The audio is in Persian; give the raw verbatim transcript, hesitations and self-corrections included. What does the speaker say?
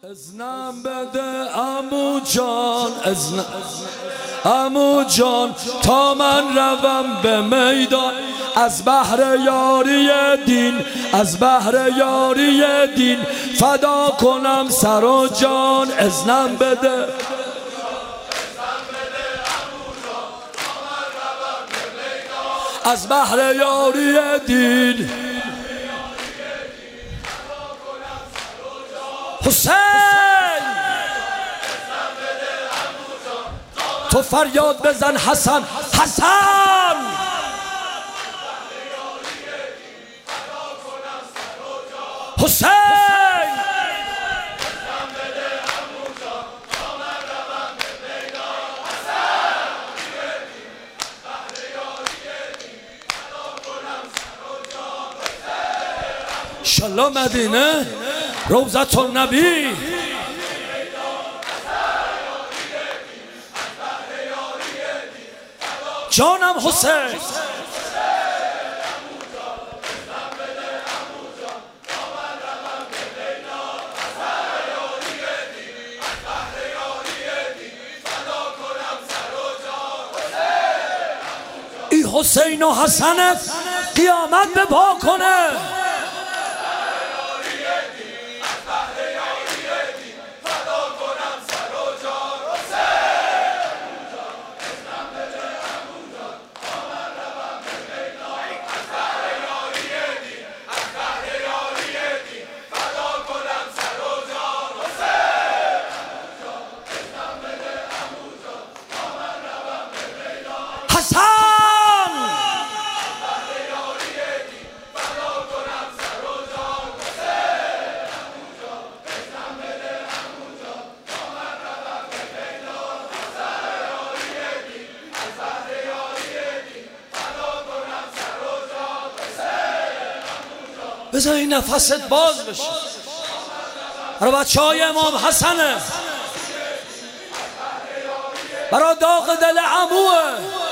ازنم بده عمو جان، ازنم عمو جان تا من روم به میدان، از بحر یاری دین، از بحر یاری دین فدا کنم سر و جان. ازنم بده از بحر یاری دین. حسین تو فریاد بزن حسن، حسن حسین انشالله مدینه روضة النبی. جانم حسین ای حسین و حسنت قیامت به پا کنه. بذار این نفست باز بشه برای بچه های امام حسنه، برای داغ دل عموه.